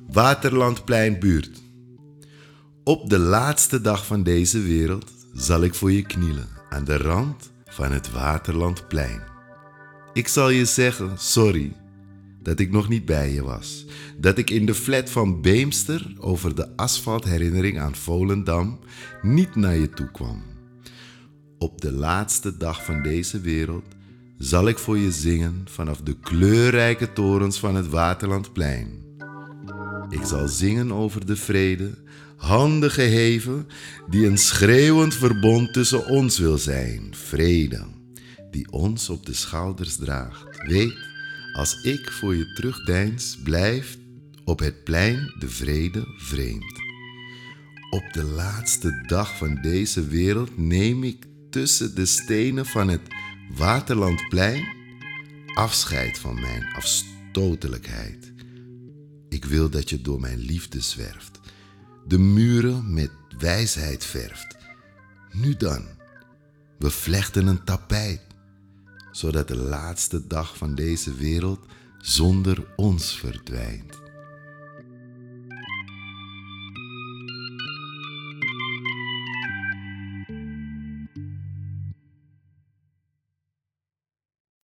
Waterlandplein buurt. Op de laatste dag van deze wereld zal ik voor je knielen aan de rand van het Waterlandplein. Ik zal je zeggen, sorry, dat ik nog niet bij je was. Dat ik in de flat van Beemster over de asfaltherinnering aan Volendam niet naar je toe kwam. Op de laatste dag van deze wereld zal ik voor je zingen vanaf de kleurrijke torens van het Waterlandplein. Ik zal zingen over de vrede, handen geheven, die een schreeuwend verbond tussen ons wil zijn. Vrede, die ons op de schouders draagt. Weet, als ik voor je terugdeins, blijft op het plein de vrede vreemd. Op de laatste dag van deze wereld neem ik tussen de stenen van het Waterlandplein afscheid van mijn afstotelijkheid. Ik wil dat je door mijn liefde zwerft, de muren met wijsheid verft. Nu dan, we vlechten een tapijt, zodat de laatste dag van deze wereld zonder ons verdwijnt.